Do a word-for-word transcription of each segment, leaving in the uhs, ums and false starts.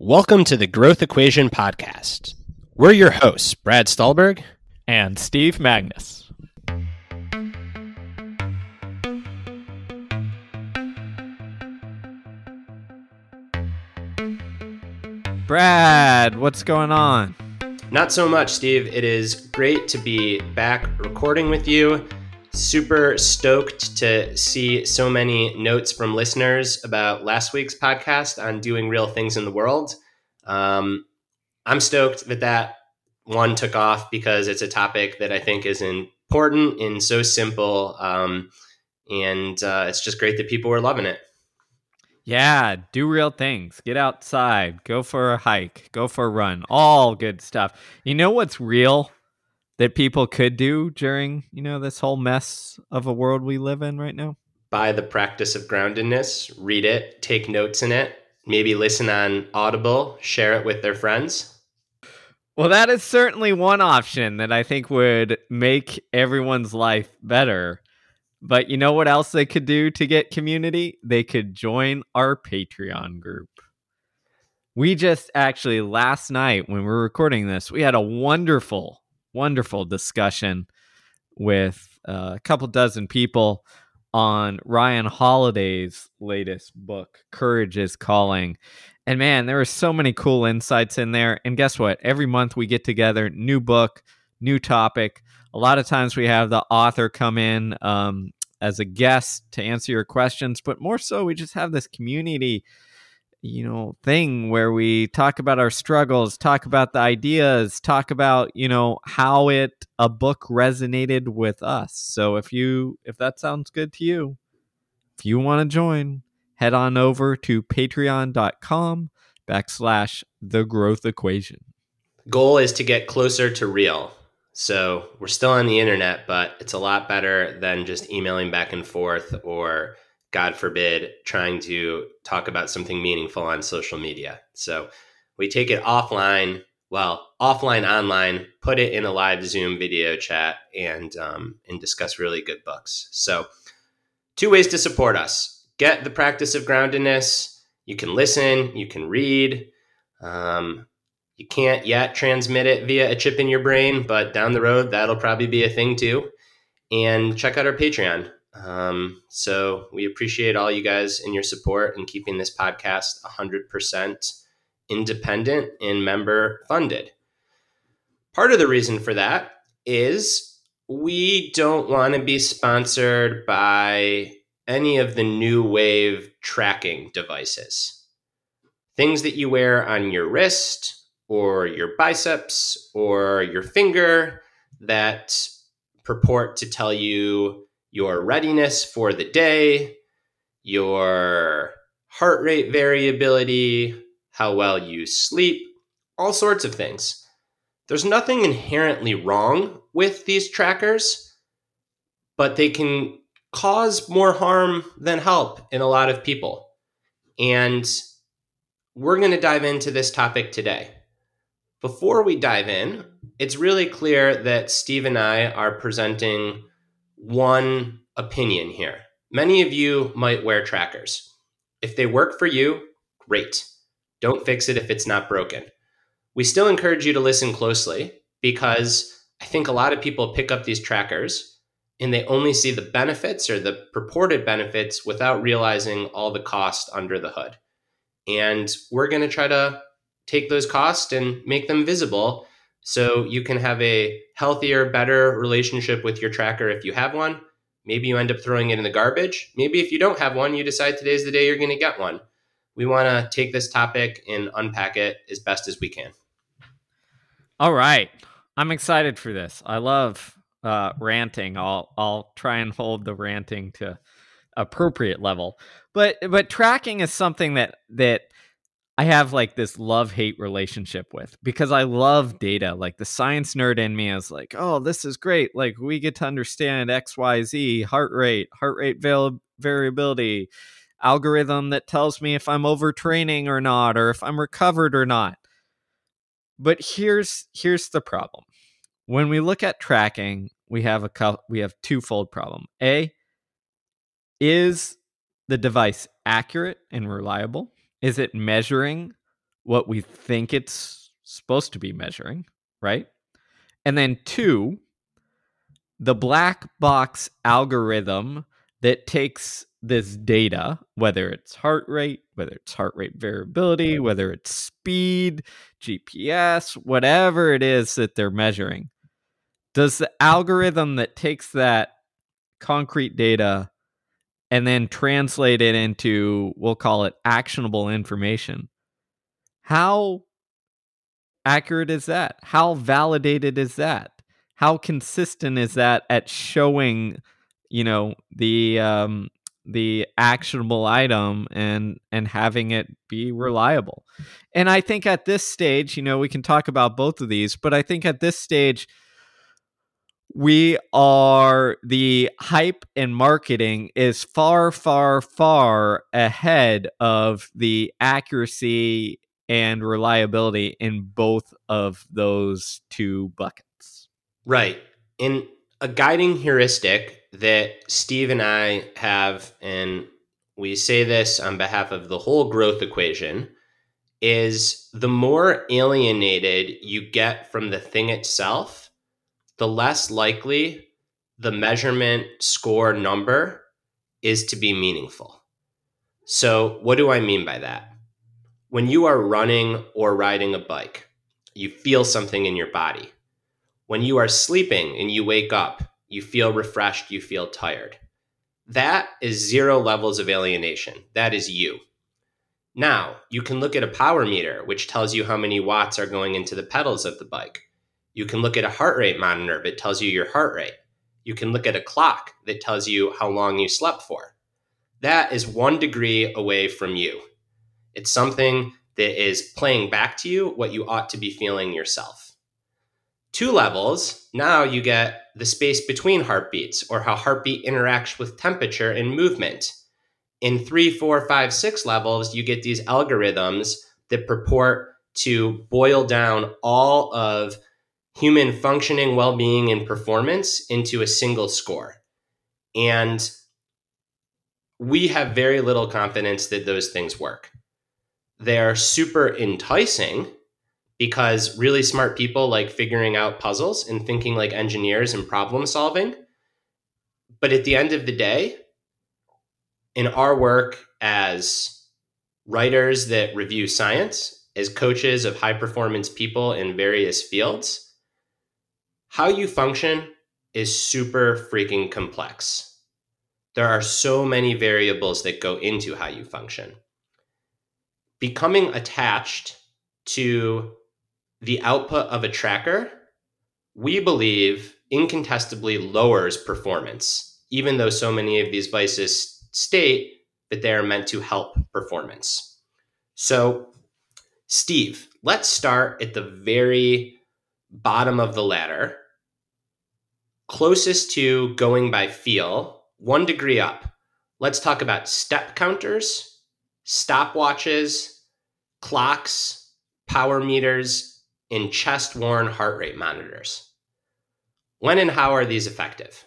Welcome to the Growth Equation Podcast. We're your hosts, Brad Stulberg and Steve Magnus. Brad, what's going on? Not so much, Steve. It is great to be back recording with you. Super stoked to see so many notes from listeners about last week's podcast on doing real things in the world. Um, I'm stoked that that one took off because it's a topic that I think is important and so simple. Um, and uh, it's just great that people are loving it. Yeah, do real things. Get outside. Go for a hike. Go for a run. All good stuff. You know what's real that people could do during, you know, this whole mess of a world we live in right now? By the practice of groundedness, read it, take notes in it, maybe listen on Audible, share it with their friends. Well, that is certainly one option that I think would make everyone's life better. But you know what else they could do to get community? They could join our Patreon group. We just actually, last night when we were recording this, we had a wonderful, wonderful discussion with uh, a couple dozen people on Ryan Holiday's latest book, Courage is Calling. And man, there are so many cool insights in there. And guess what? Every month we get together, new book, new topic. A lot of times we have the author come in um, as a guest to answer your questions, but more so we just have this community, you know, thing where we talk about our struggles, talk about the ideas, talk about, you know, how it a book resonated with us. So if you if that sounds good to you, if you want to join, head on over to patreon.com backslash the growth equation. Goal is to get closer to real. So we're still on the internet, but it's a lot better than just emailing back and forth or, God forbid, trying to talk about something meaningful on social media. So we take it offline, well, offline, online, put it in a live Zoom video chat and, um, and discuss really good books. So two ways to support us. Get the practice of groundedness. You can listen, you can read. Um, you can't yet transmit it via a chip in your brain, but down the road, that'll probably be a thing too. And check out our Patreon. Um, so we appreciate all you guys and your support in keeping this podcast one hundred percent independent and member funded. Part of the reason for that is we don't want to be sponsored by any of the new wave tracking devices. Things that you wear on your wrist or your biceps or your finger that purport to tell you your readiness for the day, your heart rate variability, how well you sleep, all sorts of things. There's nothing inherently wrong with these trackers, but they can cause more harm than help in a lot of people. And we're going to dive into this topic today. Before we dive in, it's really clear that Steve and I are presenting one opinion here. Many of you might wear trackers. If they work for you, great. Don't fix it if it's not broken. We still encourage you to listen closely because I think a lot of people pick up these trackers and they only see the benefits or the purported benefits without realizing all the cost under the hood. And we're going to try to take those costs and make them visible so you can have a healthier, better relationship with your tracker if you have one. Maybe you end up throwing it in the garbage. Maybe if you don't have one, you decide today's the day you're going to get one. We want to take this topic and unpack it as best as we can. All right. I'm excited for this. I love uh, ranting. I'll I'll try and hold the ranting to appropriate level. But but tracking is something that that I have like this love-hate relationship with because I love data. Like the science nerd in me is like, oh, this is great. Like we get to understand X, Y, Z, heart rate, heart rate val- variability, algorithm that tells me if I'm overtraining or not, or if I'm recovered or not. But here's here's the problem. When we look at tracking, we have a co- we have twofold problem. A, is the device accurate and reliable? Is it measuring what we think it's supposed to be measuring, right? And then two, the black box algorithm that takes this data, whether it's heart rate, whether it's heart rate variability, whether it's speed, G P S, whatever it is that they're measuring, does the algorithm that takes that concrete data and then translate it into, we'll call it actionable information, how accurate is that? How validated is that? How consistent is that at showing, you know, the um, the actionable item and and having it be reliable? And I think at this stage, you know, we can talk about both of these, but I think at this stage, we are the hype and marketing is far, far, far ahead of the accuracy and reliability in both of those two buckets. Right. And a guiding heuristic that Steve and I have, and we say this on behalf of the whole growth equation, is the more alienated you get from the thing itself, the less likely the measurement score number is to be meaningful. So what do I mean by that? When you are running or riding a bike, you feel something in your body. When you are sleeping and you wake up, you feel refreshed, you feel tired. That is zero levels of alienation. That is you. Now, you can look at a power meter, which tells you how many watts are going into the pedals of the bike. You can look at a heart rate monitor that tells you your heart rate. You can look at a clock that tells you how long you slept for. That is one degree away from you. It's something that is playing back to you what you ought to be feeling yourself. Two levels, now you get the space between heartbeats, or how heartbeat interacts with temperature and movement. In three, four, five, six levels, you get these algorithms that purport to boil down all of human functioning, well-being, and performance into a single score. And we have very little confidence that those things work. They're super enticing because really smart people like figuring out puzzles and thinking like engineers and problem solving. But at the end of the day, in our work as writers that review science, as coaches of high performance people in various fields, how you function is super freaking complex. There are so many variables that go into how you function. Becoming attached to the output of a tracker, we believe incontestably lowers performance, even though so many of these devices state that they are meant to help performance. So, Steve, let's start at the very bottom of the ladder, closest to going by feel, one degree up. Let's talk about step counters, stopwatches, clocks, power meters, and chest-worn heart rate monitors. When and how are these effective?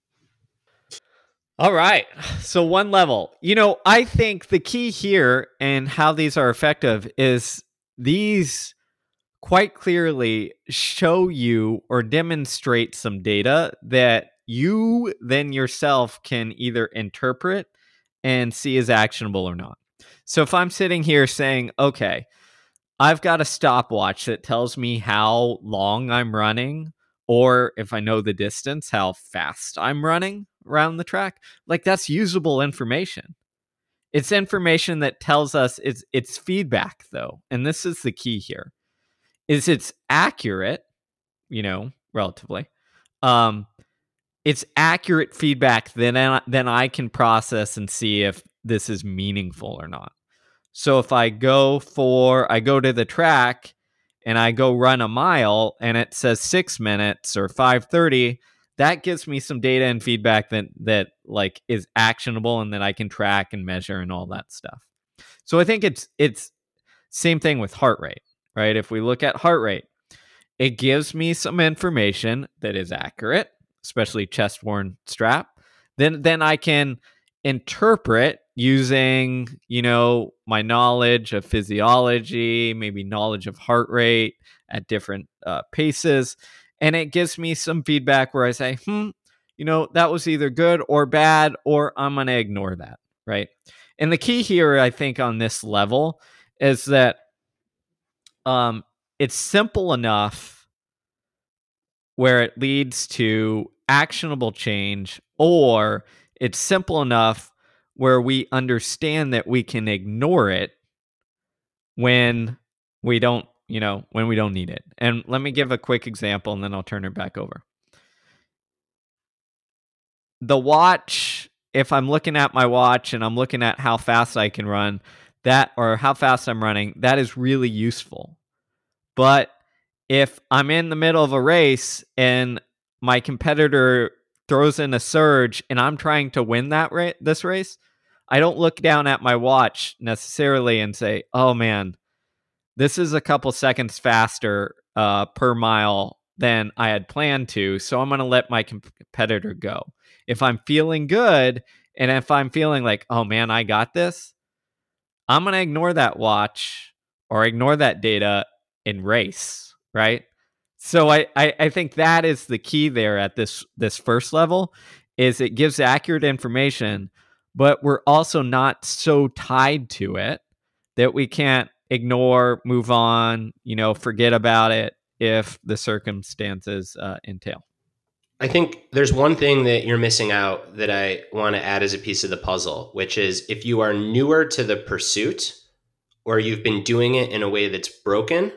All right. So one level. You know, I think the key here and how these are effective is these quite clearly show you or demonstrate some data that you then yourself can either interpret and see as actionable or not. So if I'm sitting here saying, okay, I've got a stopwatch that tells me how long I'm running, or if I know the distance, how fast I'm running around the track, like that's usable information. It's information that tells us it's it's feedback though. And this is the key here. Is it's accurate, you know, relatively. Um, it's accurate feedback that I, then I can process and see if this is meaningful or not. So if I go for, I go to the track and I go run a mile and it says six minutes or five thirty, that gives me some data and feedback that, that like is actionable and that I can track and measure and all that stuff. So I think it's, it's same thing with heart rate, right? If we look at heart rate, it gives me some information that is accurate, especially chest-worn strap. Then, then I can interpret using, you know, my knowledge of physiology, maybe knowledge of heart rate at different uh, paces. And it gives me some feedback where I say, hmm, you know, that was either good or bad, or I'm going to ignore that, right? And the key here, I think, on this level is that um, it's simple enough where it leads to actionable change, or it's simple enough where we understand that we can ignore it when we don't, you know, when we don't need it. And let me give a quick example and then I'll turn it back over. The watch, if I'm looking at my watch and I'm looking at how fast I can run, that, or how fast I'm running, that is really useful. But if I'm in the middle of a race and my competitor throws in a surge and I'm trying to win that ra- this race, I don't look down at my watch necessarily and say, "Oh man, this is a couple seconds faster uh, per mile than I had planned to, so I'm going to let my competitor go." If I'm feeling good and if I'm feeling like, "Oh man, I got this," I'm going to ignore that watch or ignore that data and race, right? So I, I, I think that is the key there at this this first level, is it gives accurate information, but we're also not so tied to it that we can't ignore, move on, you know, forget about it if the circumstances uh, entail. I think there's one thing that you're missing out that I want to add as a piece of the puzzle, which is if you are newer to the pursuit or you've been doing it in a way that's broken,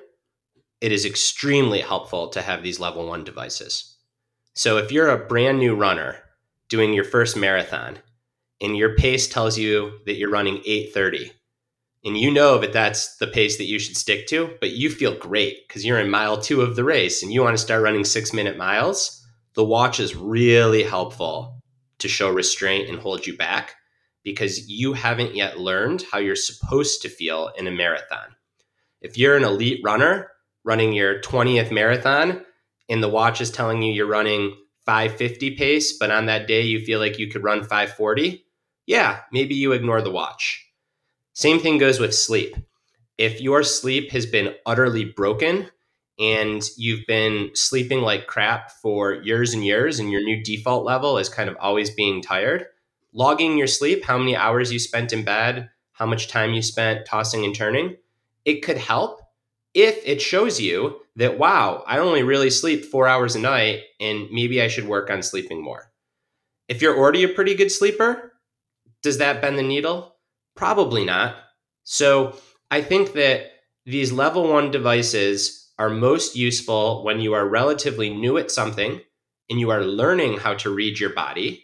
it is extremely helpful to have these level one devices. So if you're a brand new runner doing your first marathon and your pace tells you that you're running eight thirty, and you know that that's the pace that you should stick to, but you feel great because you're in mile two of the race and you want to start running six minute miles, the watch is really helpful to show restraint and hold you back because you haven't yet learned how you're supposed to feel in a marathon. If you're an elite runner running your twentieth marathon and the watch is telling you you're running five fifty pace, but on that day you feel like you could run five forty, yeah, maybe you ignore the watch. Same thing goes with sleep. If your sleep has been utterly broken and you've been sleeping like crap for years and years and your new default level is kind of always being tired, logging your sleep, how many hours you spent in bed, how much time you spent tossing and turning, it could help if it shows you that, wow, I only really sleep four hours a night and maybe I should work on sleeping more. If you're already a pretty good sleeper, does that bend the needle? Probably not. So I think that these level one devices are most useful when you are relatively new at something and you are learning how to read your body,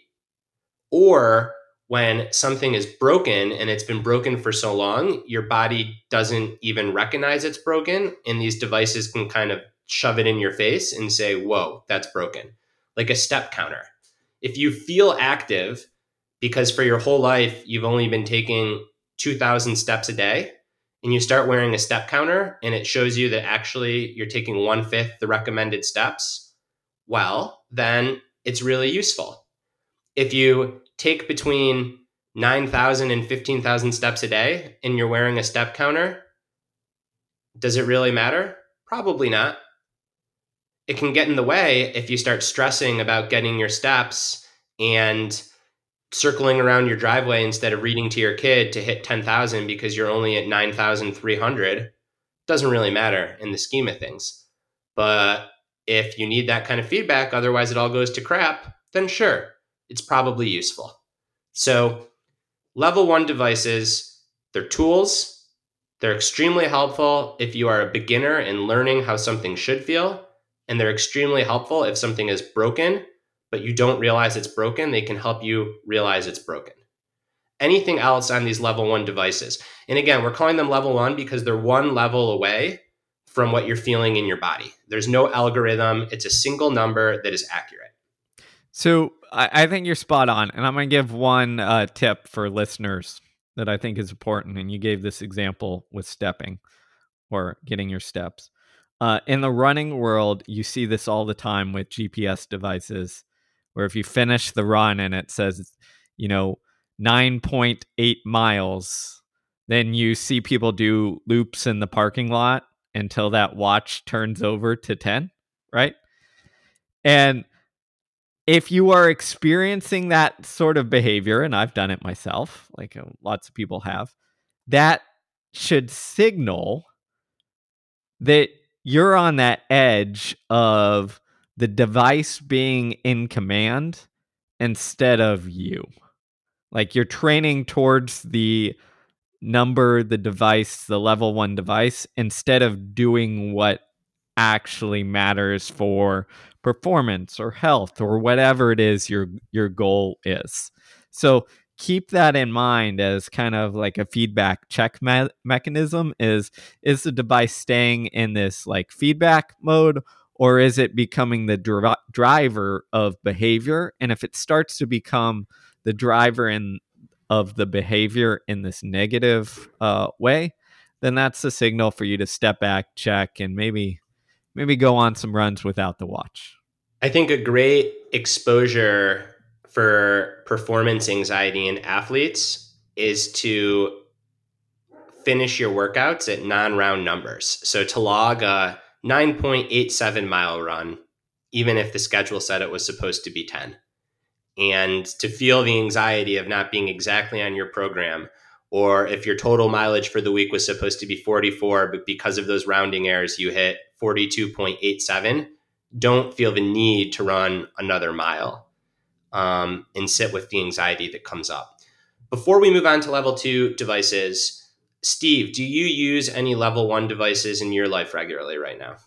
or when something is broken and it's been broken for so long, your body doesn't even recognize it's broken. And these devices can kind of shove it in your face and say, whoa, that's broken. Like a step counter. If you feel active because for your whole life, you've only been taking two thousand steps a day, and you start wearing a step counter and it shows you that actually you're taking one fifth the recommended steps, well, then it's really useful. If you take between nine thousand and fifteen thousand steps a day and you're wearing a step counter, does it really matter? Probably not. It can get in the way if you start stressing about getting your steps and circling around your driveway instead of reading to your kid to hit ten thousand because you're only at nine thousand three hundred. Doesn't really matter in the scheme of things. But if you need that kind of feedback, otherwise it all goes to crap, then sure, it's probably useful. So level one devices, they're tools. They're extremely helpful if you are a beginner and learning how something should feel. And they're extremely helpful if something is broken, but you don't realize it's broken. They can help you realize it's broken. Anything else on these level one devices? And again, we're calling them level one because they're one level away from what you're feeling in your body. There's no algorithm. It's a single number that is accurate. So I, I think you're spot on. And I'm going to give one uh, tip for listeners that I think is important. And you gave this example with stepping or getting your steps. Uh, in the running world, you see this all the time with G P S devices, where if you finish the run and it says, you know, nine point eight miles, then you see people do loops in the parking lot until that watch turns over to ten, right? And if you are experiencing that sort of behavior, and I've done it myself, like uh, lots of people have, that should signal that you're on that edge of the device being in command instead of you. Like you're training towards the number, the device, the level one device, instead of doing what actually matters for performance or health or whatever it is your your goal is. So keep that in mind as kind of like a feedback check me- mechanism. Is is the device staying in this like feedback mode, or is it becoming the dri- driver of behavior? And if it starts to become the driver in of the behavior in this negative uh, way, then that's the signal for you to step back, check, and maybe maybe go on some runs without the watch. I think a great exposure for performance anxiety in athletes is to finish your workouts at non-round numbers. So to log a nine point eight seven mile run, even if the schedule said it was supposed to be ten. And to feel the anxiety of not being exactly on your program, or if your total mileage for the week was supposed to be forty-four, but because of those rounding errors, you hit forty-two point eight seven, don't feel the need to run another mile um, and sit with the anxiety that comes up. Before we move on to level two devices, Steve, do you use any level one devices in your life regularly right now?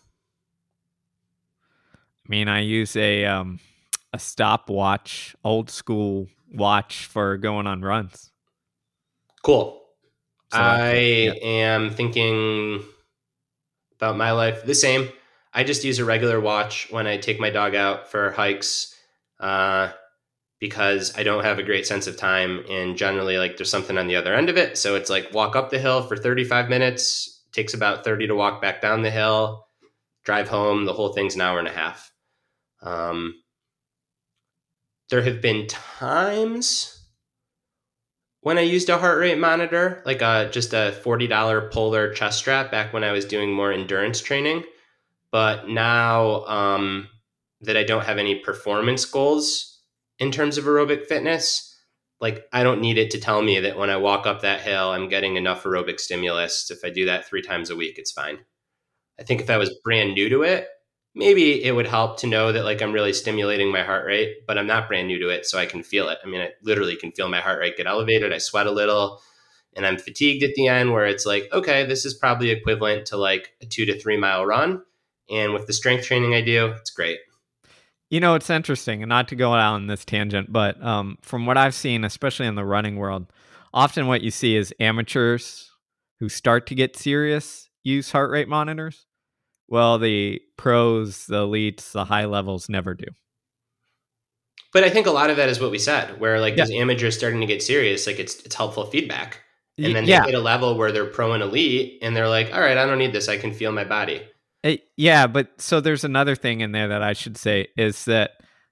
I mean, I use a um, a stopwatch, old school watch for going on runs. Cool. So I yeah. am thinking about my life the same. I just use a regular watch when I take my dog out for hikes uh, because I don't have a great sense of time, and generally like there's something on the other end of it. So it's like walk up the hill for thirty-five minutes, takes about thirty to walk back down the hill, drive home. The whole thing's an hour and a half. Um, there have been times when I used a heart rate monitor, like a, just a forty dollars Polar chest strap back when I was doing more endurance training. But now um, that I don't have any performance goals in terms of aerobic fitness, like I don't need it to tell me that when I walk up that hill, I'm getting enough aerobic stimulus. If I do that three times a week, it's fine. I think if I was brand new to it, maybe it would help to know that like I'm really stimulating my heart rate, but I'm not brand new to it, so I can feel it. I mean, I literally can feel my heart rate get elevated. I sweat a little and I'm fatigued at the end, where it's like, okay, this is probably equivalent to like a two to three mile run. And with the strength training I do, it's great. You know, it's interesting, and not to go out on this tangent, but um, from what I've seen, especially in the running world, often what you see is amateurs who start to get serious use heart rate monitors. Well, the pros, the elites, the high levels never do. But I think a lot of that is what we said, where like Yeah. those amateurs starting to get serious, like it's it's helpful feedback. And Y- then they yeah. hit a level where they're pro and elite and they're like, all right, I don't need this. I can feel my body. Uh, yeah, but so there's another thing in there that I should say is that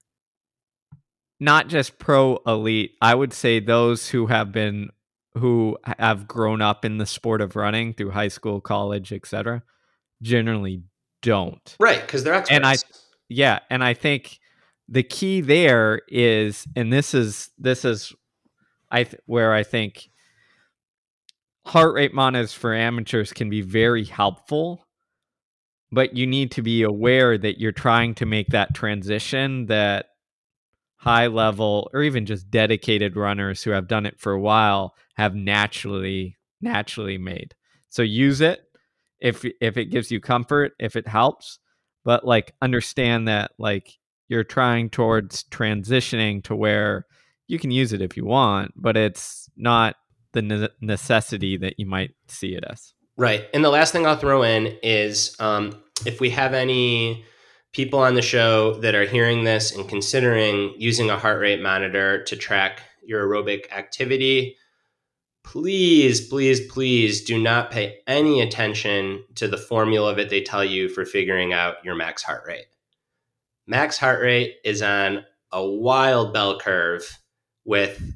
not just pro elite, I would say those who have been who have grown up in the sport of running through high school, college, et cetera, generally don't. Right, because they're And I experts. yeah, and I think the key there is, and this is this is I th- where I think heart rate monitors for amateurs can be very helpful, but you need to be aware that you're trying to make that transition that high level or even just dedicated runners who have done it for a while have naturally naturally made. So use it if if it gives you comfort, if it helps, but like understand that like you're trying towards transitioning to where you can use it if you want, but it's not the ne- necessity that you might see it as. Right. And the last thing I'll throw in is um, if we have any people on the show that are hearing this and considering using a heart rate monitor to track your aerobic activity, please, please, please do not pay any attention to the formula that they tell you for figuring out your max heart rate. Max heart rate is on a wild bell curve with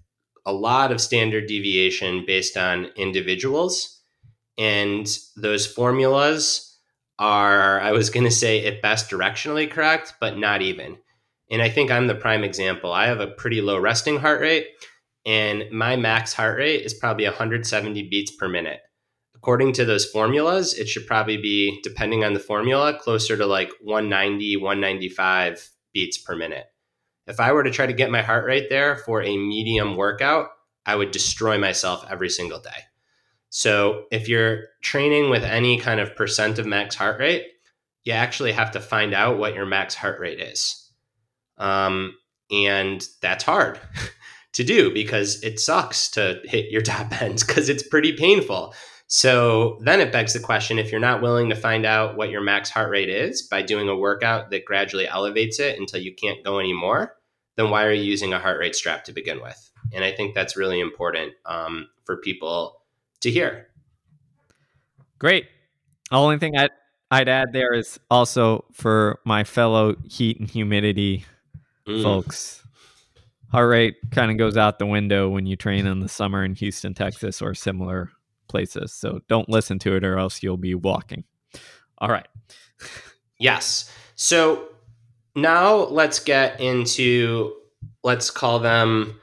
a lot of standard deviation based on individuals. And those formulas are, I was going to say at best directionally correct, but not even. And I think I'm the prime example. I have a pretty low resting heart rate, and my max heart rate is probably one hundred seventy beats per minute. According to those formulas, it should probably be, depending on the formula, closer to like one ninety, one ninety-five beats per minute. If I were to try to get my heart rate there for a medium workout, I would destroy myself every single day. So if you're training with any kind of percent of max heart rate, you actually have to find out what your max heart rate is. Um, and that's hard to do because it sucks to hit your top ends because it's pretty painful. So then it begs the question, if you're not willing to find out what your max heart rate is by doing a workout that gradually elevates it until you can't go anymore, then why are you using a heart rate strap to begin with? And I think that's really important um, for people to hear. Great. The only thing I'd, I'd add there is also for my fellow heat and humidity mm. folks, heart rate kind of goes out the window when you train in the summer in Houston, Texas, or similar places. So don't listen to it or else you'll be walking. All right. Yes. So now let's get into, let's call them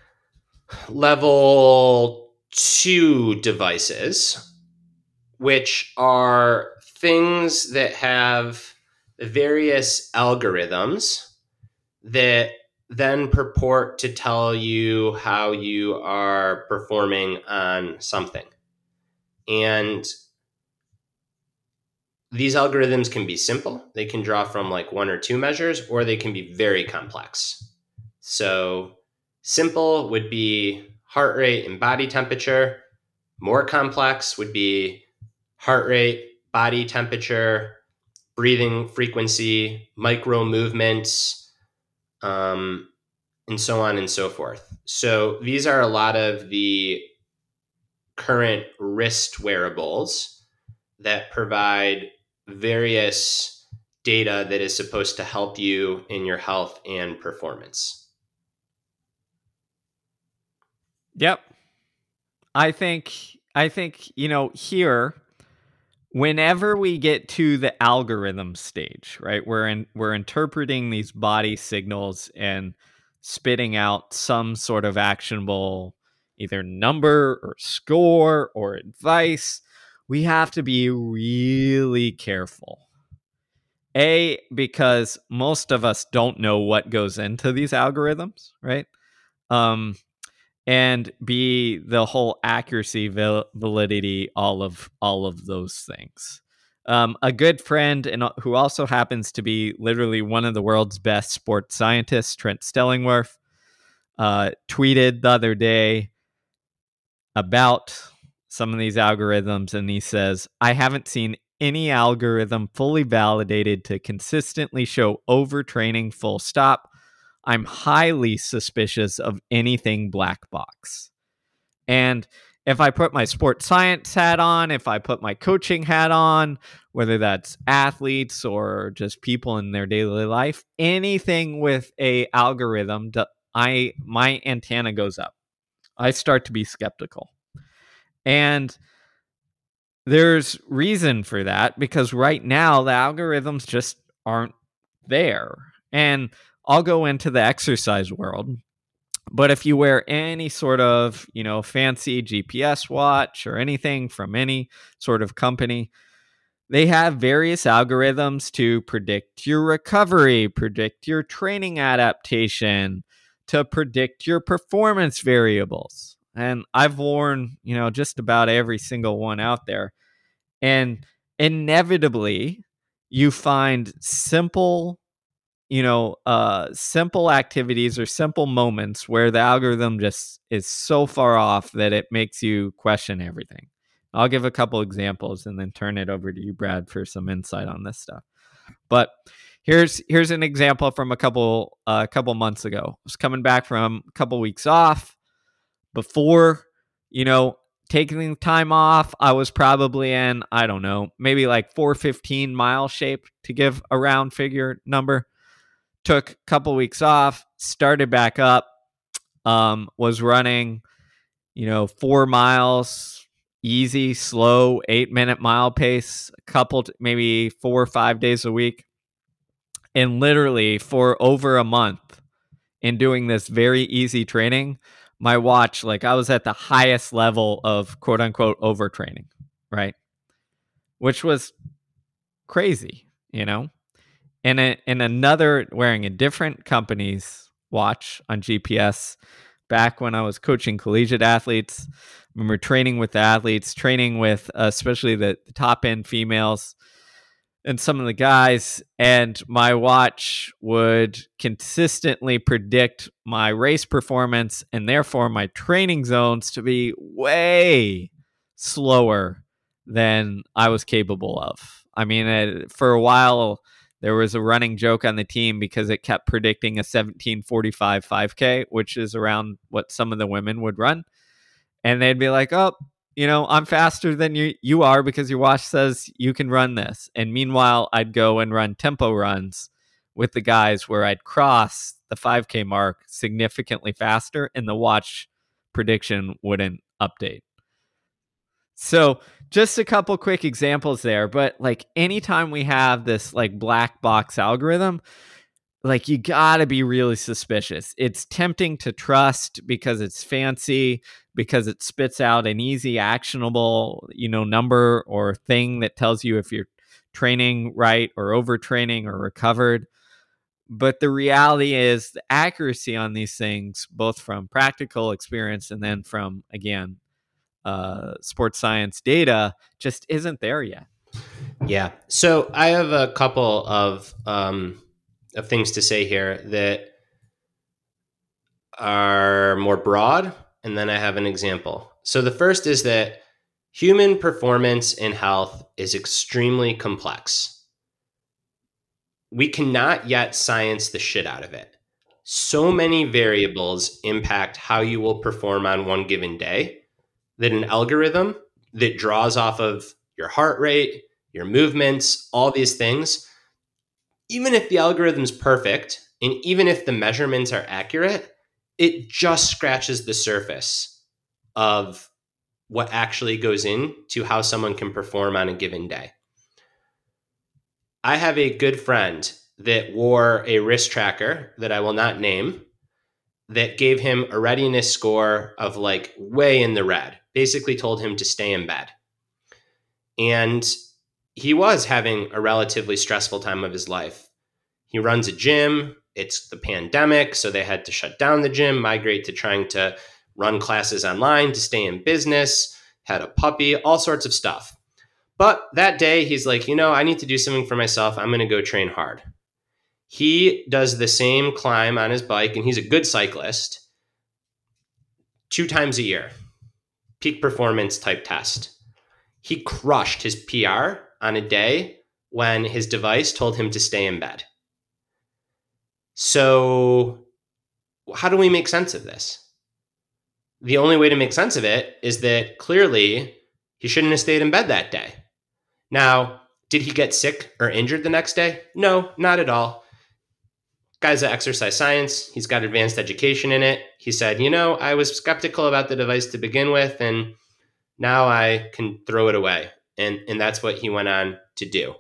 level two devices, which are things that have various algorithms that then purport to tell you how you are performing on something. And these algorithms can be simple. They can draw from like one or two measures, or they can be very complex. So simple would be heart rate and body temperature. More complex would be heart rate, body temperature, breathing frequency, micro movements, um, and so on and so forth. So these are a lot of the current wrist wearables that provide various data that is supposed to help you in your health and performance. Yep. I think, I think, you know, here, whenever we get to the algorithm stage, right, we're in, we're interpreting these body signals and spitting out some sort of actionable either number or score or advice, we have to be really careful. A, because most of us don't know what goes into these algorithms, right? Um, and B, the whole accuracy, val- validity, all of all of those things. Um, a good friend and who also happens to be literally one of the world's best sports scientists, Trent Stellingwerf, uh, tweeted the other day about some of these algorithms, and he says, I haven't seen any algorithm fully validated to consistently show overtraining full stop. I'm highly suspicious of anything black box. And if I put my sports science hat on, if I put my coaching hat on, whether that's athletes or just people in their daily life, anything with a algorithm, I my antenna goes up. I start to be skeptical. And there's reason for that because right now the algorithms just aren't there. And I'll go into the exercise world, but if you wear any sort of, you know, fancy G P S watch or anything from any sort of company, they have various algorithms to predict your recovery, predict your training adaptation, to predict your performance variables. And I've worn, you know, just about every single one out there. And inevitably, you find simple, you know, uh, simple activities or simple moments where the algorithm just is so far off that it makes you question everything. I'll give a couple examples and then turn it over to you, Brad, for some insight on this stuff. But here's here's an example from a couple a uh, couple months ago. I was coming back from a couple weeks off. Before, you know, taking time off, I was probably in, I don't know, maybe like four fifteen mile shape to give a round figure number. Took a couple weeks off, started back up. um, was running, you know, four miles, easy, slow, eight minute mile pace, a couple, maybe four or five days a week. And literally for over a month in doing this very easy training, my watch, like I was at the highest level of quote unquote overtraining, right? Which was crazy, you know? And a, and another, wearing a different company's watch on G P S back when I was coaching collegiate athletes. I remember training with the athletes, training with uh, especially the, the top end females and some of the guys, and my watch would consistently predict my race performance and therefore my training zones to be way slower than I was capable of. I mean, it, for a while, there was a running joke on the team because it kept predicting a seventeen forty-five five K, which is around what some of the women would run. And they'd be like, oh, you know, I'm faster than you you are because your watch says you can run this. And meanwhile, I'd go and run tempo runs with the guys where I'd cross the five K mark significantly faster and the watch prediction wouldn't update. So just a couple quick examples there, but like anytime we have this like black box algorithm, like you gotta be really suspicious. It's tempting to trust because it's fancy, because it spits out an easy, actionable, you know, number or thing that tells you if you're training right or overtraining or recovered. But the reality is the accuracy on these things, both from practical experience and then from, again, uh, sports science data, just isn't there yet. Yeah. So I have a couple of um, of things to say here that are more broad, and then I have an example. So the first is that human performance in health is extremely complex. We cannot yet science the shit out of it. So many variables impact how you will perform on one given day that an algorithm that draws off of your heart rate, your movements, all these things, even if the algorithm's perfect and even if the measurements are accurate, it just scratches the surface of what actually goes into how someone can perform on a given day. I have a good friend that wore a wrist tracker that I will not name that gave him a readiness score of like way in the red, basically told him to stay in bed. And he was having a relatively stressful time of his life. He runs a gym. It's the pandemic, so they had to shut down the gym, migrate to trying to run classes online to stay in business, had a puppy, all sorts of stuff. But that day, he's like, you know, I need to do something for myself. I'm going to go train hard. He does the same climb on his bike, and he's a good cyclist, two times a year, peak performance type test. He crushed his P R on a day when his device told him to stay in bed. So how do we make sense of this? The only way to make sense of it is that clearly he shouldn't have stayed in bed that day. Now, did he get sick or injured the next day? No, not at all. Guy's an exercise science. He's got advanced education in it. He said, you know, I was skeptical about the device to begin with, and now I can throw it away. And, and that's what he went on to do.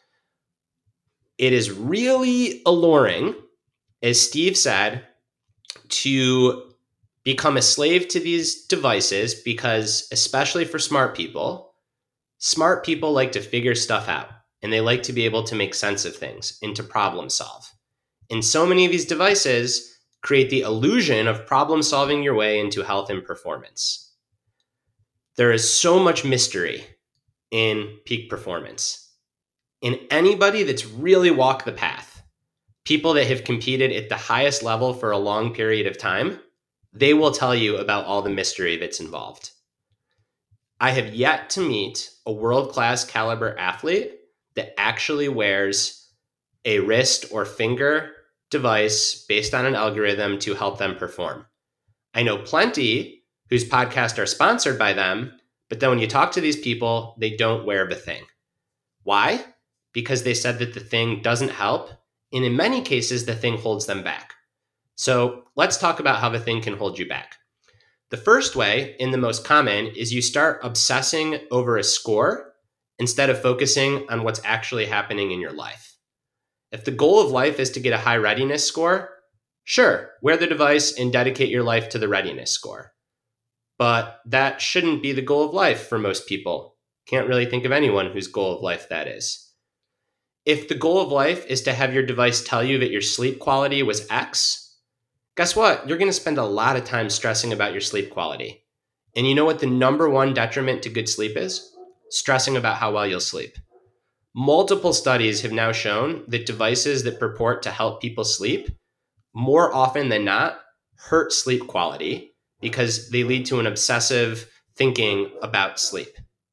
It is really alluring, as Steve said, to become a slave to these devices because, especially for smart people, smart people like to figure stuff out and they like to be able to make sense of things and to problem solve. And so many of these devices create the illusion of problem solving your way into health and performance. There is so much mystery in peak performance. And anybody that's really walked the path, people that have competed at the highest level for a long period of time, they will tell you about all the mystery that's involved. I have yet to meet a world-class caliber athlete that actually wears a wrist or finger device based on an algorithm to help them perform. I know plenty whose podcasts are sponsored by them, but then when you talk to these people, they don't wear the thing. Why? Because they said that the thing doesn't help, and in many cases, the thing holds them back. So let's talk about how the thing can hold you back. The first way, and the most common, is you start obsessing over a score instead of focusing on what's actually happening in your life. If the goal of life is to get a high readiness score, sure, wear the device and dedicate your life to the readiness score. But that shouldn't be the goal of life for most people. Can't really think of anyone whose goal of life that is. If the goal of life is to have your device tell you that your sleep quality was X, guess what? You're going to spend a lot of time stressing about your sleep quality. And you know what the number one detriment to good sleep is? Stressing about how well you'll sleep. Multiple studies have now shown that devices that purport to help people sleep, more often than not, hurt sleep quality because they lead to an obsessive thinking about sleep.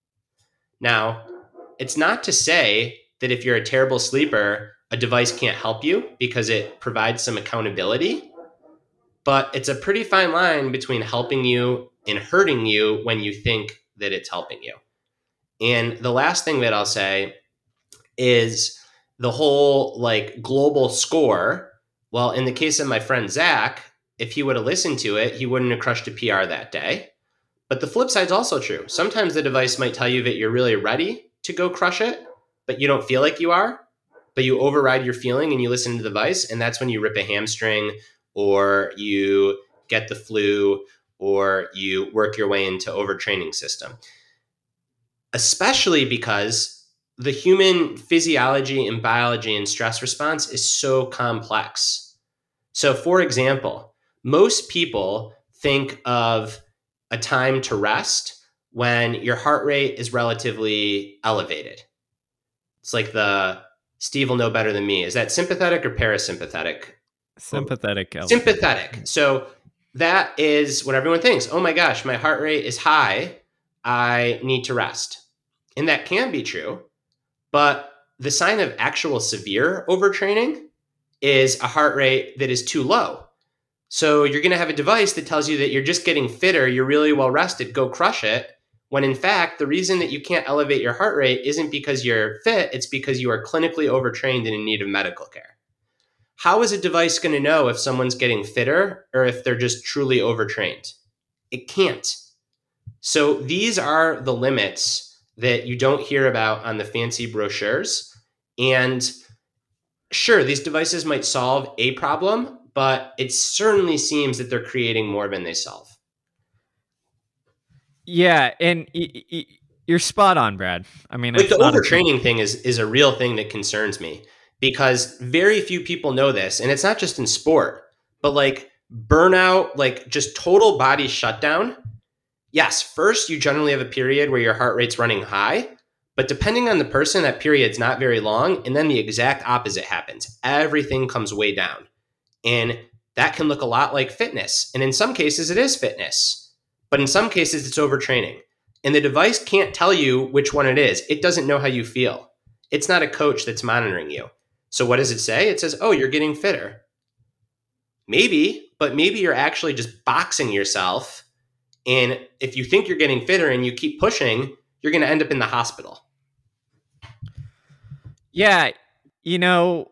Now, it's not to say that if you're a terrible sleeper, a device can't help you because it provides some accountability, but it's a pretty fine line between helping you and hurting you when you think that it's helping you. And the last thing that I'll say is the whole like global score. Well, in the case of my friend Zach, if he would have listened to it, he wouldn't have crushed a P R that day. But the flip side's also true. Sometimes the device might tell you that you're really ready to go crush it, but you don't feel like you are, but you override your feeling and you listen to the device, and that's when you rip a hamstring or you get the flu or you work your way into overtraining system. Especially because the human physiology and biology and stress response is so complex. So for example, most people think of a time to rest when your heart rate is relatively elevated. It's like the, Steve will know better than me. Is that sympathetic or parasympathetic? Sympathetic. Oh, sympathetic. So that is what everyone thinks. Oh my gosh, my heart rate is high. I need to rest. And that can be true. But the sign of actual severe overtraining is a heart rate that is too low. So you're going to have a device that tells you that you're just getting fitter, you're really well rested, go crush it. When in fact, the reason that you can't elevate your heart rate isn't because you're fit, it's because you are clinically overtrained and in need of medical care. How is a device going to know if someone's getting fitter or if they're just truly overtrained? It can't. So these are the limits that you don't hear about on the fancy brochures. And sure, these devices might solve a problem, but it certainly seems that they're creating more than they solve. Yeah, and y- y- you're spot on, Brad. I mean, like the not overtraining a- thing is is a real thing that concerns me because very few people know this, and it's not just in sport, but like burnout, like just total body shutdown. Yes, first you generally have a period where your heart rate's running high, but depending on the person, that period's not very long, and then the exact opposite happens. Everything comes way down. And that can look a lot like fitness. And in some cases, it is fitness. But in some cases, it's overtraining. And the device can't tell you which one it is. It doesn't know how you feel. It's not a coach that's monitoring you. So what does it say? It says, oh, you're getting fitter. Maybe, but maybe you're actually just boxing yourself. And if you think you're getting fitter and you keep pushing, you're going to end up in the hospital. Yeah, you know...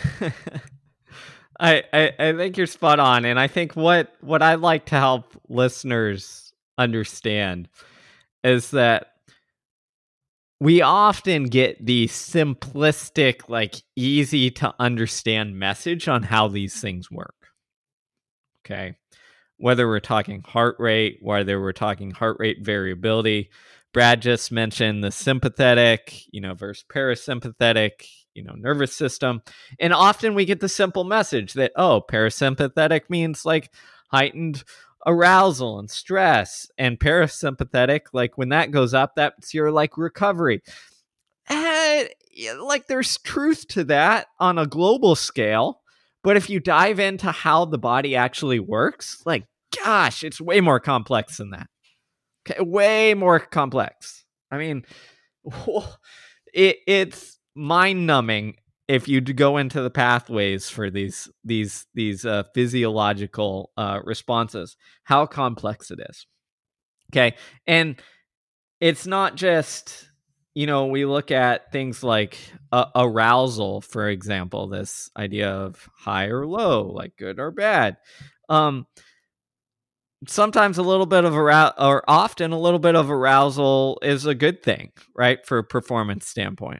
I, I, I think you're spot on. And I think what, what I'd like to help listeners understand is that we often get the simplistic, like easy to understand message on how these things work. Okay. Whether we're talking heart rate, whether we're talking heart rate variability, Brad just mentioned the sympathetic, you know, versus parasympathetic, you know, nervous system. And often we get the simple message that, oh, parasympathetic means like heightened arousal and stress, and parasympathetic, like when that goes up, that's your like recovery. And like there's truth to that on a global scale. But if you dive into how the body actually works, like, gosh, it's way more complex than that. Okay, way more complex. I mean, it, it's mind-numbing if you go into the pathways for these these these uh, physiological uh, responses, how complex it is. Okay, and it's not just, you know, we look at things like uh, arousal, for example, this idea of high or low, like good or bad. Um, sometimes a little bit of arousal, or often a little bit of arousal is a good thing, right? For a performance standpoint.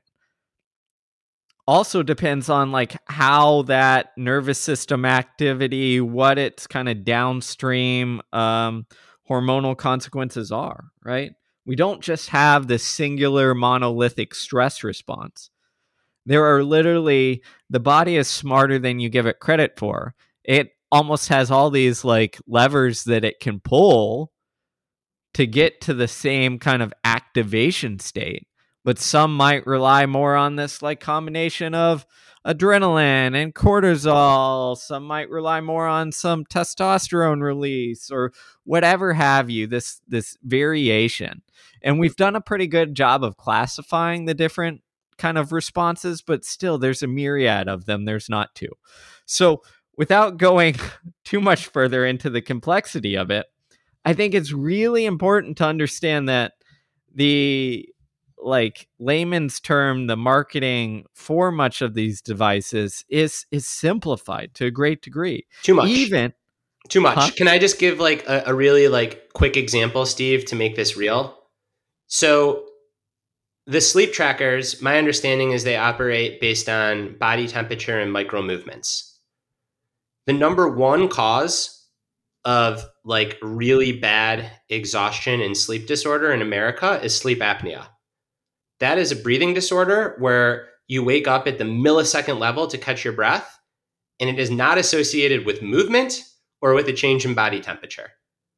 Also depends on like how that nervous system activity, what its kind of downstream um, hormonal consequences are, right? We don't just have the singular monolithic stress response. There are literally, the body is smarter than you give it credit for. It almost has all these like levers that it can pull to get to the same kind of activation state. But some might rely more on this like combination of adrenaline and cortisol. Some might rely more on some testosterone release or whatever have you, this this variation. And we've done a pretty good job of classifying the different kind of responses, but still there's a myriad of them. There's not two. So without going too much further into the complexity of it, I think it's really important to understand that the like layman's term, the marketing for much of these devices is is simplified to a great degree. Too much. Even too much. Huh? Can I just give like a, a really like quick example, Steve, to make this real? So the sleep trackers, my understanding is they operate based on body temperature and micro movements. The number one cause of like really bad exhaustion and sleep disorder in America is sleep apnea. That is a breathing disorder where you wake up at the millisecond level to catch your breath, and it is not associated with movement or with a change in body temperature.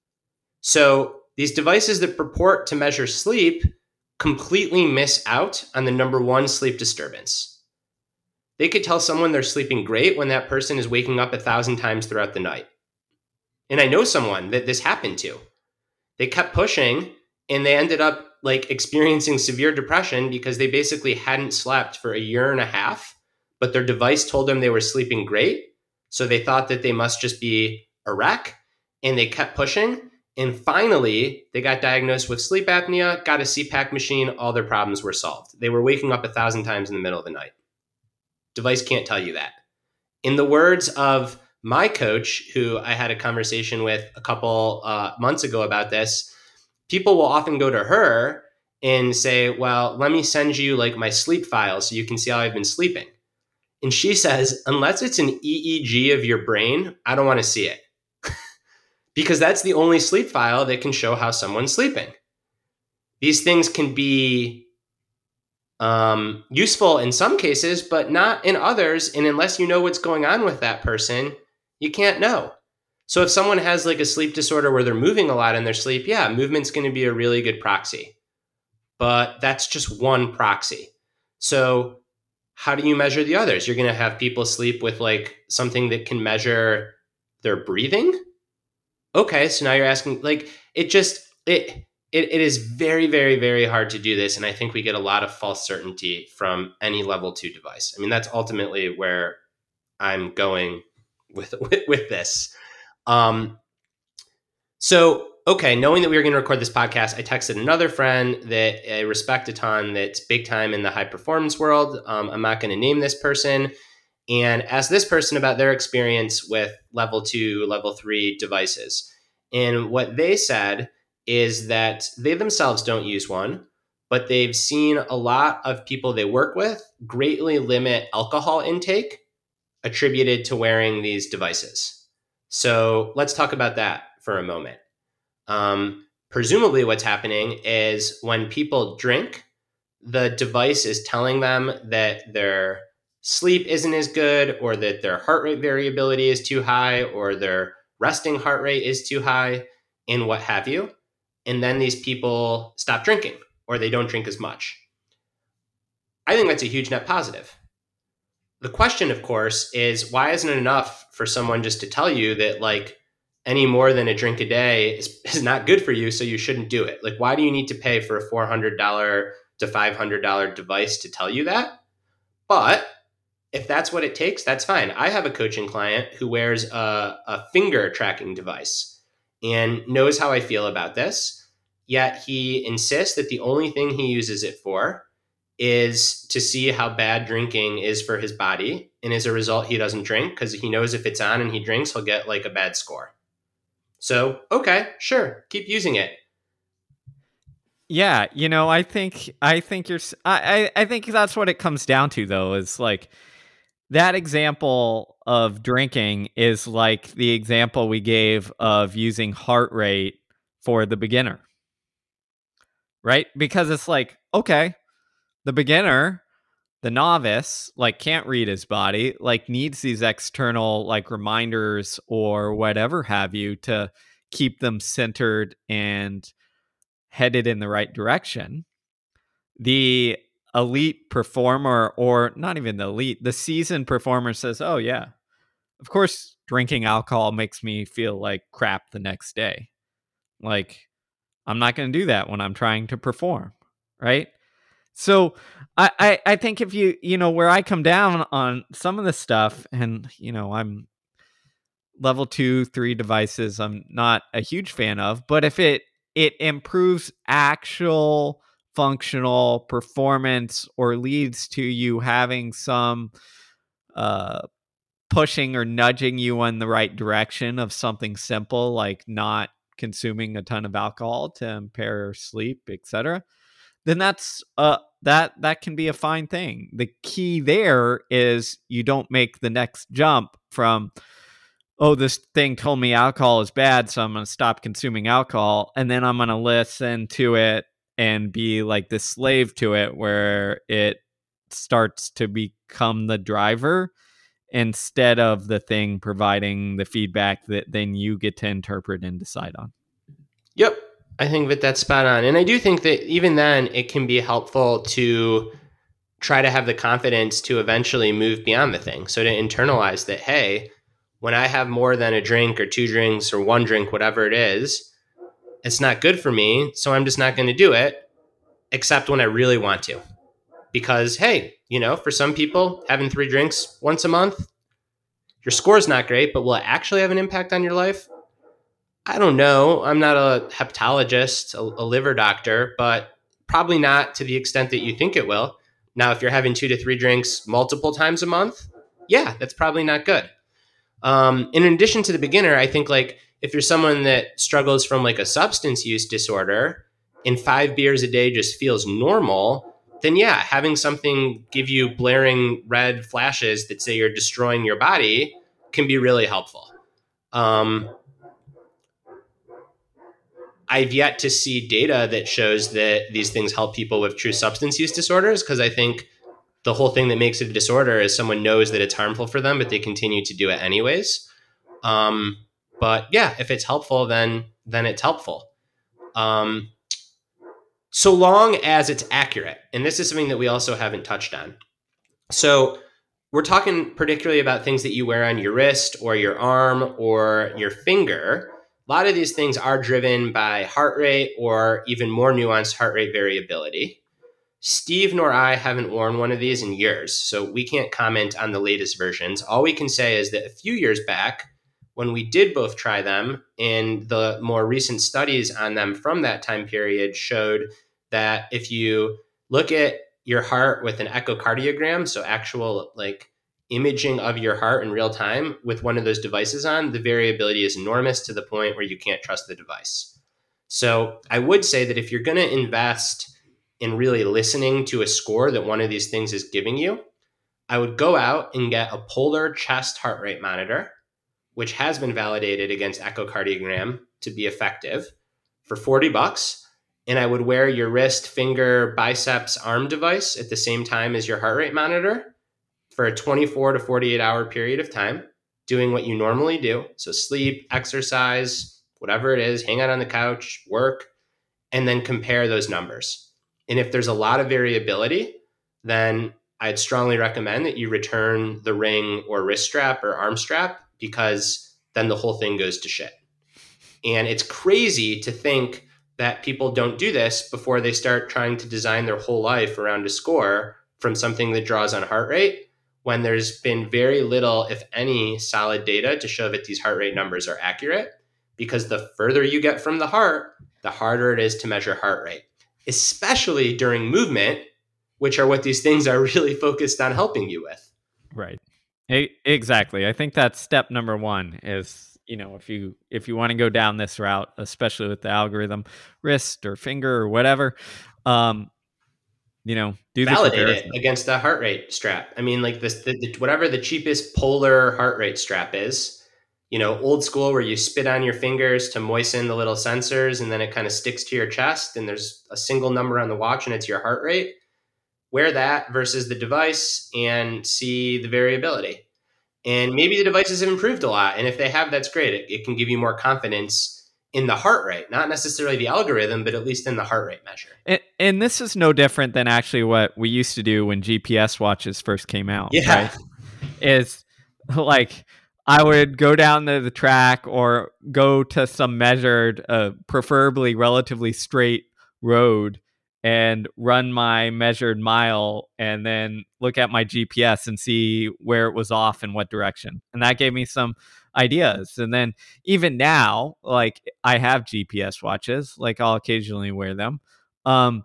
So these devices that purport to measure sleep completely miss out on the number one sleep disturbance. They could tell someone they're sleeping great when that person is waking up a thousand times throughout the night. And I know someone that this happened to. They kept pushing and they ended up like experiencing severe depression because they basically hadn't slept for a year and a half, but their device told them they were sleeping great. So they thought that they must just be a wreck, and they kept pushing. And finally, they got diagnosed with sleep apnea, got a C PAP machine, all their problems were solved. They were waking up a thousand times in the middle of the night. Device can't tell you that. In the words of my coach, who I had a conversation with a couple uh, months ago about this, people will often go to her and say, well, let me send you like my sleep file so you can see how I've been sleeping. And she says, unless it's an E E G of your brain, I don't want to see it. Because that's the only sleep file that can show how someone's sleeping. These things can be um, useful in some cases, but not in others. And unless you know what's going on with that person, you can't know. So if someone has like a sleep disorder where they're moving a lot in their sleep, yeah, movement's going to be a really good proxy. But that's just one proxy. So how do you measure the others? You're going to have people sleep with like something that can measure their breathing. Okay, so now you're asking, like, it just, it, it it is very, very, very hard to do this. And I think we get a lot of false certainty from any level two device. I mean, that's ultimately where I'm going with with, with this. Um, so, okay, knowing that we were going to record this podcast, I texted another friend that I respect a ton that's big time in the high performance world. Um, I'm not going to name this person. And ask this person about their experience with level two, level three devices. And what they said is that they themselves don't use one, but they've seen a lot of people they work with greatly limit alcohol intake attributed to wearing these devices. So let's talk about that for a moment. Um, presumably what's happening is when people drink, the device is telling them that they're sleep isn't as good, or that their heart rate variability is too high, or their resting heart rate is too high, and what have you. And then these people stop drinking, or they don't drink as much. I think that's a huge net positive. The question, of course, is why isn't it enough for someone just to tell you that like any more than a drink a day is, is not good for you, so you shouldn't do it? Like, why do you need to pay for a four hundred dollars to five hundred dollars device to tell you that? But if that's what it takes, that's fine. I have a coaching client who wears a, a finger tracking device and knows how I feel about this. Yet he insists that the only thing he uses it for is to see how bad drinking is for his body. And as a result, he doesn't drink because he knows if it's on and he drinks, he'll get like a bad score. So, okay, sure, keep using it. Yeah, you know, I think I think you're s- I, I I think that's what it comes down to though, is like that example of drinking is like the example we gave of using heart rate for the beginner. Right? Because it's like, okay, the beginner, the novice, like can't read his body, like needs these external like reminders or whatever have you to keep them centered and headed in the right direction. The elite performer, or not even the elite, the seasoned performer says, oh yeah, of course drinking alcohol makes me feel like crap the next day. Like I'm not going to do that when I'm trying to perform, right? So I, I I think if you you know where I come down on some of the stuff, and you know I'm level two, three devices I'm not a huge fan of, but if it it improves actual functional performance or leads to you having some uh pushing or nudging you in the right direction of something simple like not consuming a ton of alcohol to impair sleep, et cetera, then that's uh that that can be a fine thing. The key there is you don't make the next jump from, oh, this thing told me alcohol is bad, so I'm going to stop consuming alcohol, and then I'm going to listen to it and be like this slave to it where it starts to become the driver instead of the thing providing the feedback that then you get to interpret and decide on. Yep. I think that that's spot on. And I do think that even then it can be helpful to try to have the confidence to eventually move beyond the thing. So to internalize that, hey, when I have more than a drink or two drinks or one drink, whatever it is, it's not good for me. So I'm just not going to do it, except when I really want to. Because, hey, you know, for some people, having three drinks once a month, your score's not great, but will it actually have an impact on your life? I don't know. I'm not a hepatologist, a, a liver doctor, but probably not to the extent that you think it will. Now, if you're having two to three drinks multiple times a month, yeah, that's probably not good. Um, in addition to the beginner, I think like if you're someone that struggles from like a substance use disorder and five beers a day just feels normal, then yeah, having something give you blaring red flashes that say you're destroying your body can be really helpful. Um, I've yet to see data that shows that these things help people with true substance use disorders, because I think the whole thing that makes it a disorder is someone knows that it's harmful for them, but they continue to do it anyways. Um, but yeah, if it's helpful, then then it's helpful. Um, so long as it's accurate. And this is something that we also haven't touched on. So we're talking particularly about things that you wear on your wrist or your arm or your finger. A lot of these things are driven by heart rate or even more nuanced heart rate variability. Steve nor I haven't worn one of these in years, so we can't comment on the latest versions. All we can say is that a few years back, when we did both try them, and the more recent studies on them from that time period showed that if you look at your heart with an echocardiogram, so actual like imaging of your heart in real time with one of those devices on, the variability is enormous to the point where you can't trust the device. So I would say that if you're going to invest in really listening to a score that one of these things is giving you, I would go out and get a polar chest heart rate monitor, which has been validated against echocardiogram to be effective, for forty bucks. And I would wear your wrist, finger, biceps, arm device at the same time as your heart rate monitor for a twenty-four to forty-eight hour period of time, doing what you normally do. So sleep, exercise, whatever it is, hang out on the couch, work, and then compare those numbers. And if there's a lot of variability, then I'd strongly recommend that you return the ring or wrist strap or arm strap, because then the whole thing goes to shit. And it's crazy to think that people don't do this before they start trying to design their whole life around a score from something that draws on heart rate, when there's been very little, if any, solid data to show that these heart rate numbers are accurate. Because the further you get from the heart, the harder it is to measure heart rate, especially during movement, which are what these things are really focused on helping you with. Right. E- exactly. I think that's step number one is, you know, if you if you want to go down this route, especially with the algorithm, wrist or finger or whatever, um, you know, do the Validate comparison. it against a heart rate strap. I mean, like this, the, the, whatever the cheapest polar heart rate strap is, you know, old school where you spit on your fingers to moisten the little sensors and then it kind of sticks to your chest and there's a single number on the watch and it's your heart rate. Wear that versus the device and see the variability. And maybe the devices have improved a lot. And if they have, that's great. It, it can give you more confidence in the heart rate, not necessarily the algorithm, but at least in the heart rate measure. And, and this is no different than actually what we used to do when G P S watches first came out. Yeah. Right? Is like I would go down to the track or go to some measured, uh, preferably relatively straight road and run my measured mile and then look at my G P S and see where it was off in what direction. And that gave me some ideas. And then even now, like I have G P S watches, like I'll occasionally wear them. Um,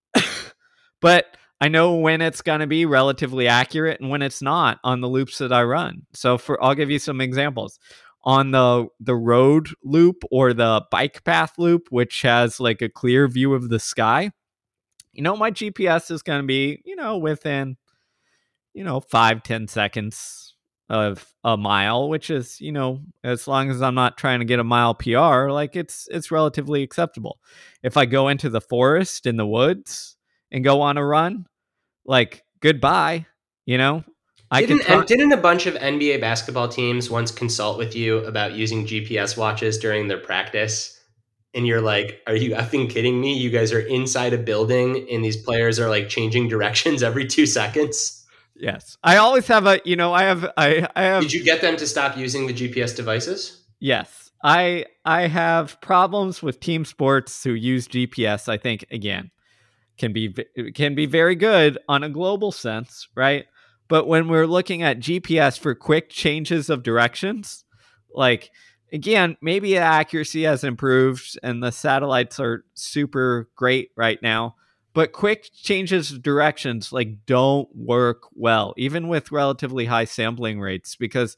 but I know when it's going to be relatively accurate and when it's not on the loops that I run. So for I'll give you some examples. On the the road loop or the bike path loop, which has like a clear view of the sky, you know, my G P S is going to be, you know, within, you know, five, ten seconds of a mile, which is, you know, as long as I'm not trying to get a mile P R, like it's, it's relatively acceptable. If I go into the forest in the woods and go on a run, like goodbye, you know, I didn't, can. T- didn't a bunch of N B A basketball teams once consult with you about using G P S watches during their practice? And you're like, are you effing kidding me? You guys are inside a building and these players are like changing directions every two seconds. Yes. I always have a, you know, I have, I, I have. Did you get them to stop using the G P S devices? Yes. I, I have problems with team sports who use G P S. I think, again, can be, can be very good on a global sense, right? But when we're looking at G P S for quick changes of directions, like, again, maybe the accuracy has improved and the satellites are super great right now, but quick changes of directions like don't work well, even with relatively high sampling rates, because,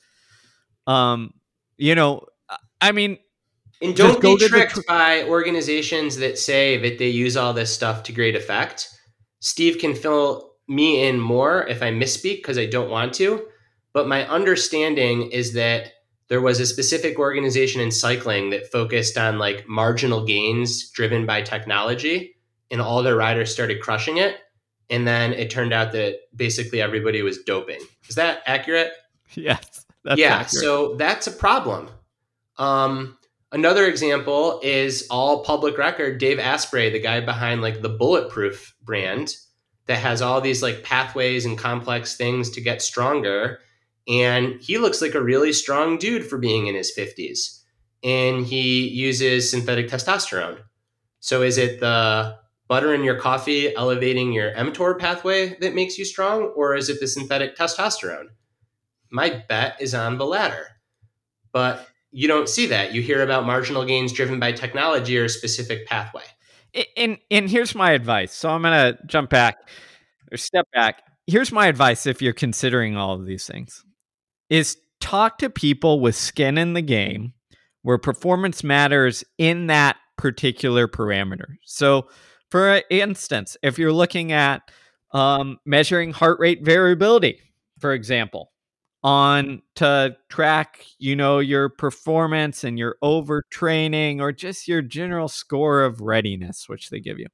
um, you know, I mean, and just don't go be to the tricked tr- by organizations that say that they use all this stuff to great effect. Steve can fill me in more if I misspeak because I don't want to. But my understanding is that there was a specific organization in cycling that focused on like marginal gains driven by technology, and all their riders started crushing it. And then it turned out that basically everybody was doping. Is that accurate? Yes, that's yeah. accurate. So that's a problem. Um, another example is all public record. Dave Asprey, the guy behind like the Bulletproof brand that has all these like pathways and complex things to get stronger. And he looks like a really strong dude for being in his fifties. And he uses synthetic testosterone. So is it the butter in your coffee elevating your mTOR pathway that makes you strong? Or is it the synthetic testosterone? My bet is on the latter. But you don't see that. You hear about marginal gains driven by technology or a specific pathway. And and here's my advice. So I'm going to jump back or step back. Here's my advice if you're considering all of these things. Is talk to people with skin in the game where performance matters in that particular parameter. So for instance, if you're looking at um, measuring heart rate variability, for example, on to track, you know, your performance and your overtraining or just your general score of readiness, which they give you.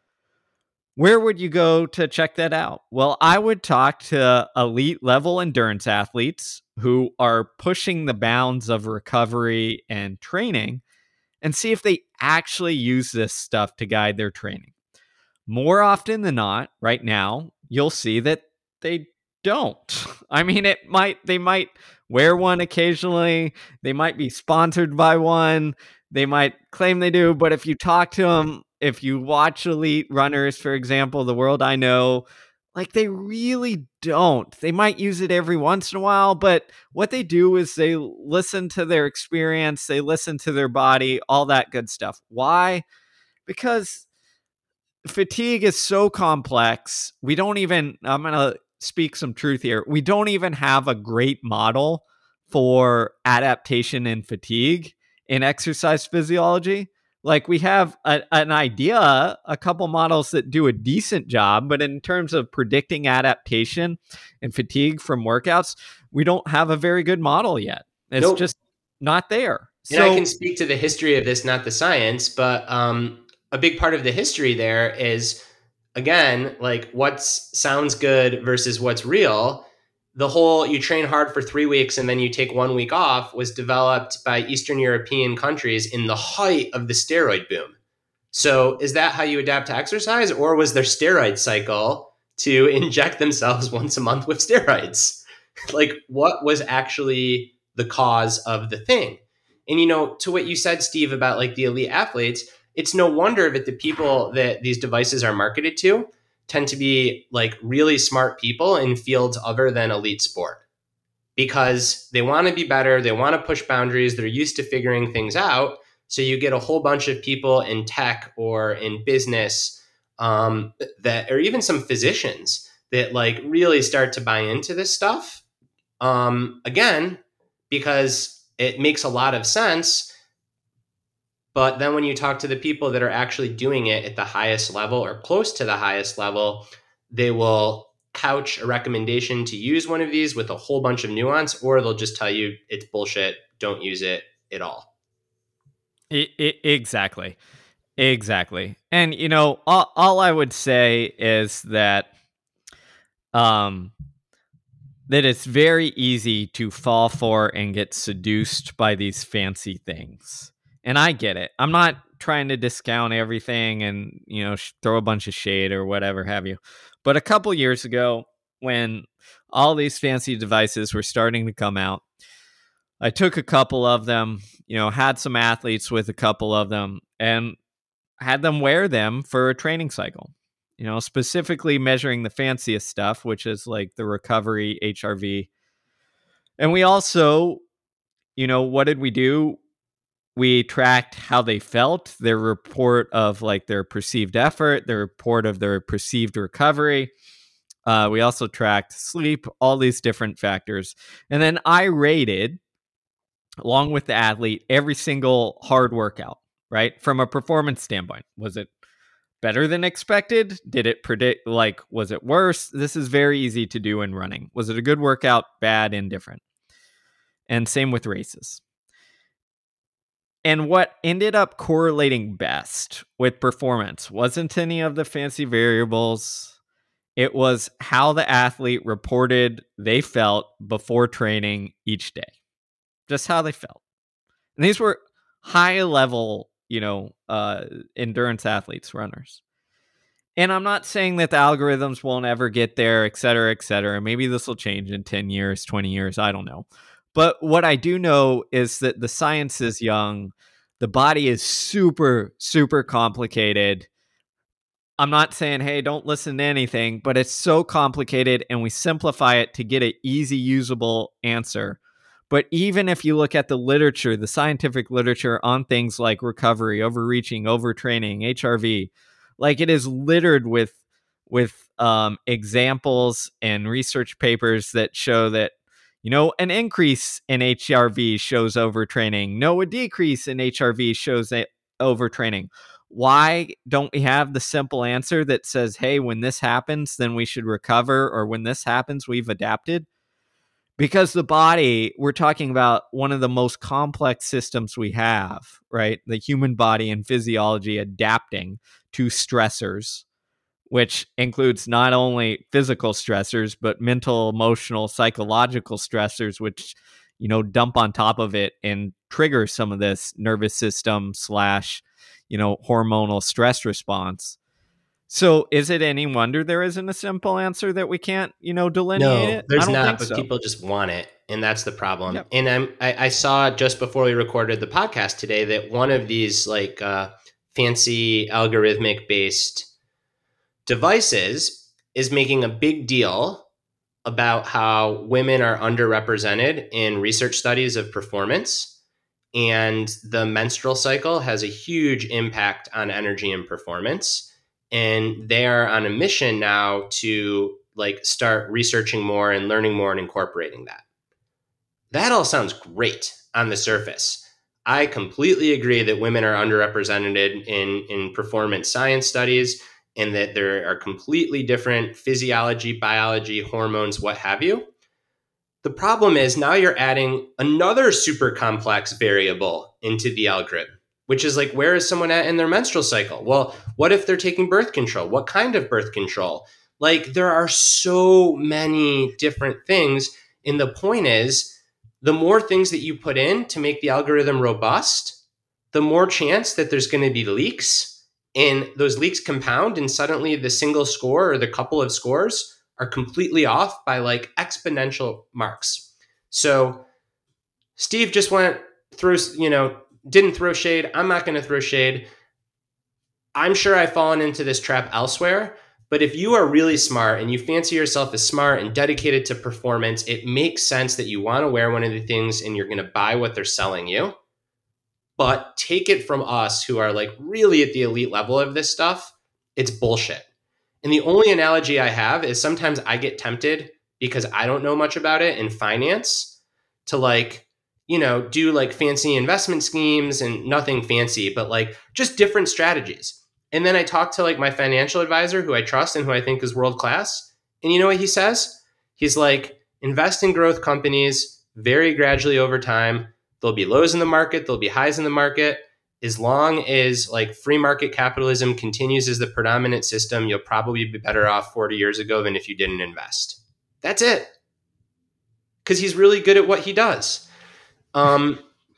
Where would you go to check that out? Well, I would talk to elite level endurance athletes who are pushing the bounds of recovery and training and see if they actually use this stuff to guide their training. More often than not, right now, you'll see that they don't. I mean, it might, they might wear one occasionally. They might be sponsored by one. They might claim they do, but if you talk to them, if you watch elite runners, for example, the world I know, like they really don't. They might use it every once in a while, but what they do is they listen to their experience, they listen to their body, all that good stuff. Why? Because fatigue is so complex. We don't even, I'm going to speak some truth here. We don't even have a great model for adaptation and fatigue in exercise physiology. Like we have a, an idea, a couple models that do a decent job, but in terms of predicting adaptation and fatigue from workouts, we don't have a very good model yet. It's nope. just not there. And so, I can speak to the history of this, not the science, but um, a big part of the history there is, again, like what sounds good versus what's real. The whole you train hard for three weeks and then you take one week off was developed by Eastern European countries in the height of the steroid boom. So is that how you adapt to exercise, or was their steroid cycle to inject themselves once a month with steroids? Like what was actually the cause of the thing? And, you know, to what you said, Steve, about like the elite athletes, it's no wonder that the people that these devices are marketed to tend to be like really smart people in fields other than elite sport, because they want to be better. They want to push boundaries. They're used to figuring things out. So you get a whole bunch of people in tech or in business um, that, or even some physicians that like really start to buy into this stuff. Um, again, because it makes a lot of sense. But then when you talk to the people that are actually doing it at the highest level or close to the highest level, they will couch a recommendation to use one of these with a whole bunch of nuance, or they'll just tell you it's bullshit. Don't use it at all. It, it, exactly. Exactly. And, you know, all, all I would say is that, um, that it's very easy to fall for and get seduced by these fancy things. And I get it. I'm not trying to discount everything and, you know, sh- throw a bunch of shade or whatever have you. But a couple years ago, when all these fancy devices were starting to come out, I took a couple of them, you know, had some athletes with a couple of them and had them wear them for a training cycle, you know, specifically measuring the fanciest stuff, which is like the recovery H R V. And we also, you know, what did we do? We tracked how they felt, their report of like their perceived effort, their report of their perceived recovery. Uh, we also tracked sleep, all these different factors. And then I rated, along with the athlete, every single hard workout, right? From a performance standpoint. Was it better than expected? Did it predict, like, was it worse? This is very easy to do in running. Was it a good workout, bad, indifferent? And same with races. And what ended up correlating best with performance wasn't any of the fancy variables. It was how the athlete reported they felt before training each day. Just how they felt. And these were high level, you know, uh, endurance athletes, runners. And I'm not saying that the algorithms won't ever get there, et cetera, et cetera. Maybe this will change in ten years, twenty years. I don't know. But what I do know is that the science is young. The body is super, super complicated. I'm not saying, hey, don't listen to anything, but it's so complicated and we simplify it to get an easy, usable answer. But even if you look at the literature, the scientific literature on things like recovery, overreaching, overtraining, H R V, like it is littered with with um, examples and research papers that show that, you know, an increase in H R V shows overtraining. No, a decrease in H R V shows overtraining. Why don't we have the simple answer that says, hey, when this happens, then we should recover, or when this happens, we've adapted? Because the body, we're talking about one of the most complex systems we have, right? The human body and physiology adapting to stressors, which includes not only physical stressors, but mental, emotional, psychological stressors, which, you know, dump on top of it and trigger some of this nervous system slash, you know, hormonal stress response. So is it any wonder there isn't a simple answer that we can't, you know, delineate no, it? there's I don't not, think but so. People just want it. And that's the problem. Yep. And I'm, I, I saw just before we recorded the podcast today that one of these like uh, fancy algorithmic based devices is making a big deal about how women are underrepresented in research studies of performance. And the menstrual cycle has a huge impact on energy and performance. And they are on a mission now to like start researching more and learning more and incorporating that. That all sounds great on the surface. I completely agree that women are underrepresented in, in performance science studies, and that there are completely different physiology, biology, hormones, what have you. The problem is now you're adding another super complex variable into the algorithm, which is like, where is someone at in their menstrual cycle? Well, what if they're taking birth control? What kind of birth control? Like, there are so many different things. And the point is, the more things that you put in to make the algorithm robust, the more chance that there's going to be leaks. And those leaks compound, and suddenly the single score or the couple of scores are completely off by like exponential marks. So Steve just went through, you know, didn't throw shade. I'm not going to throw shade. I'm sure I've fallen into this trap elsewhere. But if you are really smart and you fancy yourself as smart and dedicated to performance, it makes sense that you want to wear one of the things and you're going to buy what they're selling you. But take it from us who are like really at the elite level of this stuff, it's bullshit. And the only analogy I have is sometimes I get tempted, because I don't know much about it in finance, to like, you know, do like fancy investment schemes, and nothing fancy, but like just different strategies. And then I talk to like my financial advisor who I trust and who I think is world class. And you know what he says? He's like, invest in growth companies very gradually over time. There'll be lows in the market. There'll be highs in the market. As long as like free market capitalism continues as the predominant system, you'll probably be better off forty years ago than if you didn't invest. That's it. Because he's really good at what he does. Um,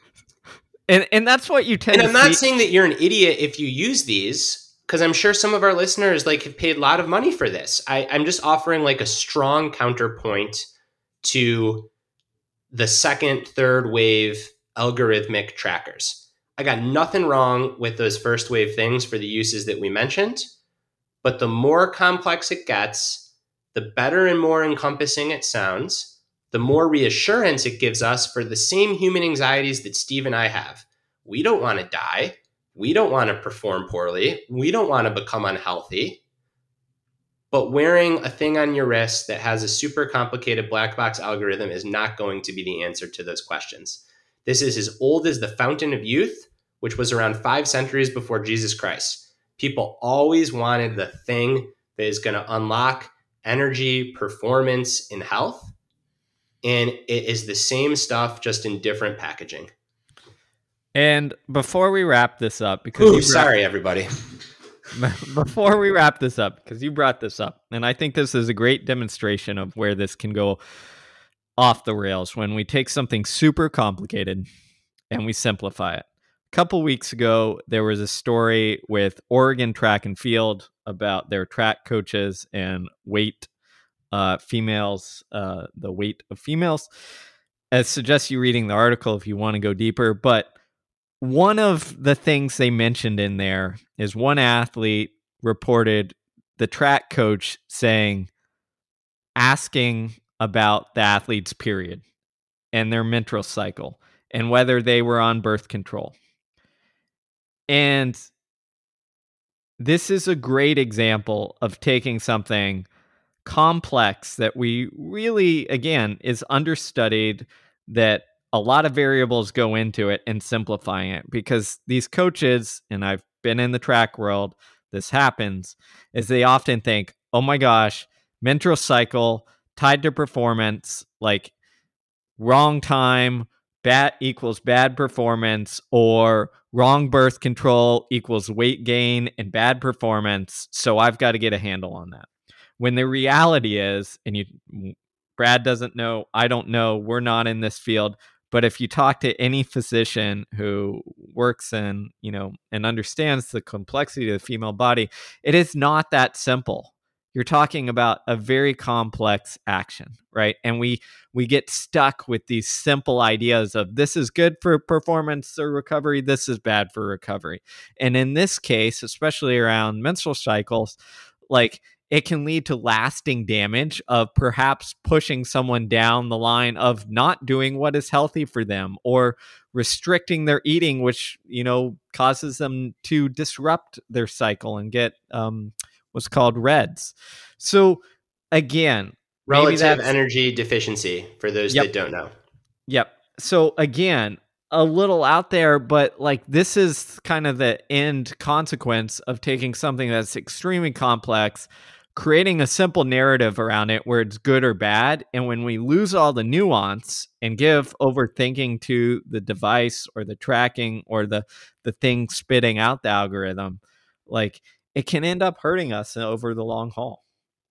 and and that's what you tend and to I'm not see. saying that you're an idiot if you use these, because I'm sure some of our listeners like have paid a lot of money for this. I, I'm just offering like a strong counterpoint to the second, third wave algorithmic trackers. I got nothing wrong with those first wave things for the uses that we mentioned, but the more complex it gets, the better and more encompassing it sounds, the more reassurance it gives us for the same human anxieties that Steve and I have. We don't want to die. We don't want to perform poorly. We don't want to become unhealthy. But wearing a thing on your wrist that has a super complicated black box algorithm is not going to be the answer to those questions. This is as old as the fountain of youth, which was around five centuries before Jesus Christ. People always wanted the thing that is going to unlock energy, performance, and health. And it is the same stuff, just in different packaging. And before we wrap this up, because Ooh, you brought, sorry, everybody. Before we wrap this up, because you brought this up, and I think this is a great demonstration of where this can go off the rails when we take something super complicated and we simplify it. A couple weeks ago, there was a story with Oregon Track and Field about their track coaches and weight uh, females, uh, the weight of females. I suggest you reading the article if you want to go deeper, but one of the things they mentioned in there is one athlete reported the track coach saying, asking about the athlete's period and their menstrual cycle and whether they were on birth control. And this is a great example of taking something complex that we really, again, is understudied, that a lot of variables go into it, and simplifying it, because these coaches, and I've been in the track world, this happens, is they often think, oh my gosh, menstrual cycle tied to performance, like wrong time, bad equals bad performance, or wrong birth control equals weight gain and bad performance. So I've got to get a handle on that. When the reality is, and you, Brad doesn't know, I don't know, we're not in this field, but if you talk to any physician who works in, you know, and understands the complexity of the female body, it is not that simple. You're talking about a very complex action, right? And we we get stuck with these simple ideas of this is good for performance or recovery, this is bad for recovery. And in this case, especially around menstrual cycles, like, it can lead to lasting damage of perhaps pushing someone down the line of not doing what is healthy for them, or restricting their eating, which, you know, causes them to disrupt their cycle and get um, was called REDS. So again, relative energy deficiency for those yep. that don't know. Yep. So again, a little out there, but like this is kind of the end consequence of taking something that's extremely complex, creating a simple narrative around it where it's good or bad. And when we lose all the nuance and give overthinking to the device or the tracking or the, the thing spitting out the algorithm, like it can end up hurting us over the long haul.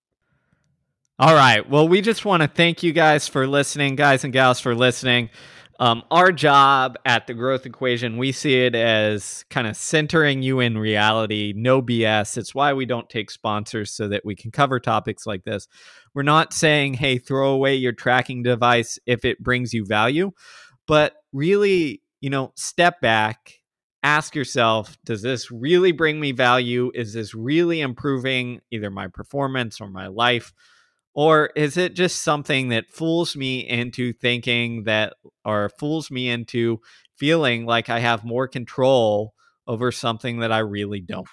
All right. Well, we just want to thank you guys for listening, guys and gals for listening. Um, our job at The Growth Equation, we see it as kind of centering you in reality, no B S. It's why we don't take sponsors, so that we can cover topics like this. We're not saying, hey, throw away your tracking device if it brings you value, but really, you know, step back, ask yourself, does this really bring me value? Is this really improving either my performance or my life? Or is it just something that fools me into thinking that, or fools me into feeling like I have more control over something that I really don't?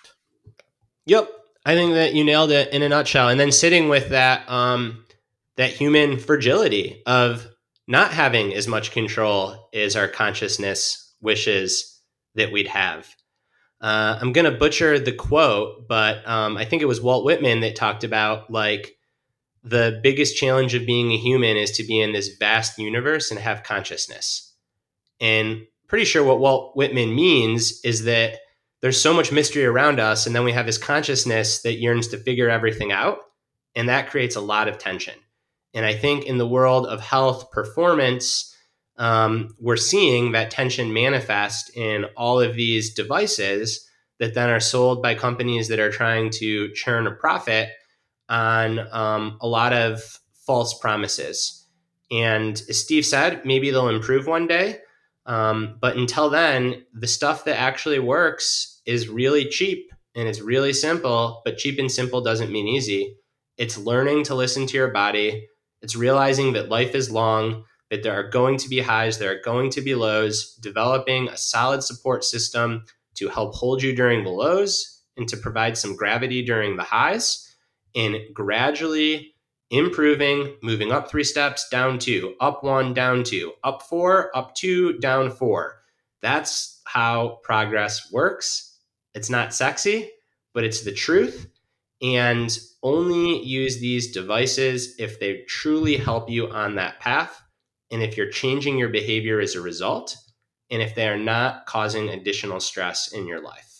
Yep. I think that you nailed it in a nutshell. And then sitting with that, um, that human fragility of not having as much control as our consciousness wishes that we'd have. Uh, I'm going to butcher the quote, but um, I think it was Walt Whitman that talked about like, the biggest challenge of being a human is to be in this vast universe and have consciousness. And pretty sure what Walt Whitman means is that there's so much mystery around us, and then we have this consciousness that yearns to figure everything out, and that creates a lot of tension. And I think in the world of health performance, um, we're seeing that tension manifest in all of these devices that then are sold by companies that are trying to churn a profit on um, a lot of false promises. And as Steve said, maybe they'll improve one day. Um, but until then, the stuff that actually works is really cheap and it's really simple, but cheap and simple doesn't mean easy. It's learning to listen to your body. It's realizing that life is long, that there are going to be highs, there are going to be lows, developing a solid support system to help hold you during the lows and to provide some gravity during the highs. And gradually improving, moving up three steps, down two, up one, down two, up four, up two, down four. That's how progress works. It's not sexy, but it's the truth. And only use these devices if they truly help you on that path. And if you're changing your behavior as a result, and if they are not causing additional stress in your life.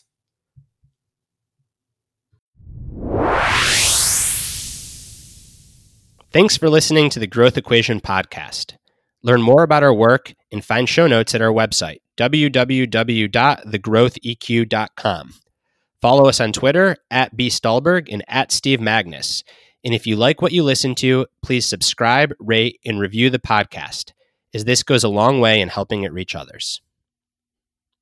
Thanks for listening to the Growth Equation podcast. Learn more about our work and find show notes at our website, w w w dot the growth e q dot com. Follow us on Twitter at B Stulberg and at Steve Magnus. And if you like what you listen to, please subscribe, rate, and review the podcast, as this goes a long way in helping it reach others.